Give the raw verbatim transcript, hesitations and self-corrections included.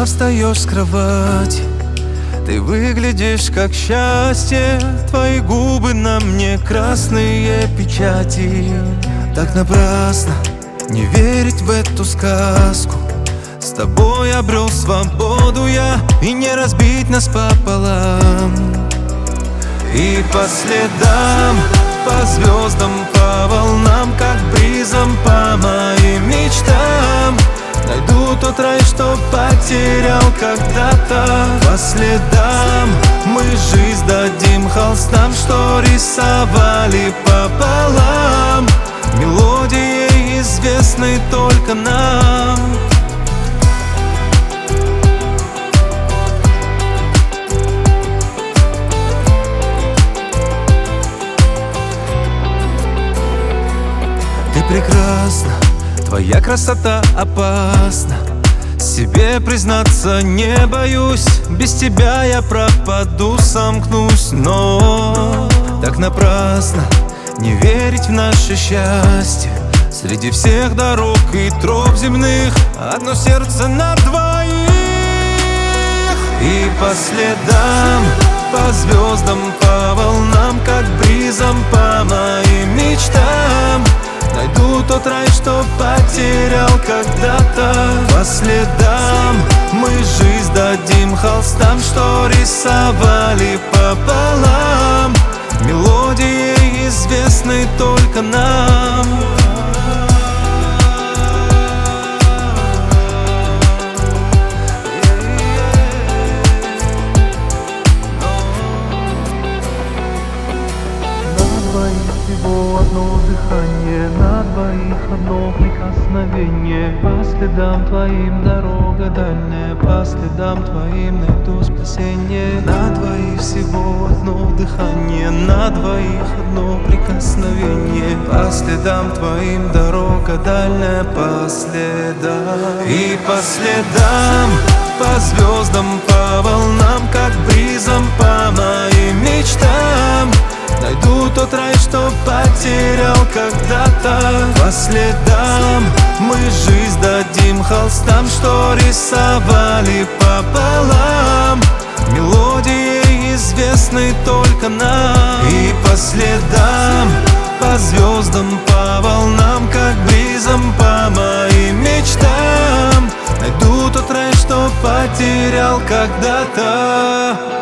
Когда встаешь с кровати, ты выглядишь как счастье. Твои губы на мне красные печати. Так напрасно не верить в эту сказку. С тобой обрел свободу я, и не разбить нас пополам. И по следам, по звездам, по волнам, как бризом по моим мечтам найду тот рай, что потерял когда-то. По следам мы жизнь дадим холстам, что рисовали пополам, мелодией, известной только нам. Ты прекрасна, твоя красота опасна. Себе признаться не боюсь, без тебя я пропаду, сомкнусь. Но так напрасно не верить в наше счастье. Среди всех дорог и троп земных одно сердце на двоих. И по следам, по звездам, по волнам, как бризом по моим мечтам найду тот рай, что потерял когда-то. По следам мы жизнь дадим холстам, что рисовали пополам, мелодией, известной только нам. Всего одно дыхание, на двоих одно прикосновение. По следам твоим дорога дальняя, по следам твоим найду спасение. На двоих всего одно дыхание, на двоих одно прикосновение. По следам твоим дорога дальняя, по следам. И по следам, по звездам, по волнам, как бризом по моим мечтам найду тот рай, что потерял когда-то. По следам мы жизнь дадим холстам, что рисовали пополам, мелодией, известной только нам. И по следам, по звездам, по волнам, как бризом по моим мечтам найду тот рай, что потерял когда-то.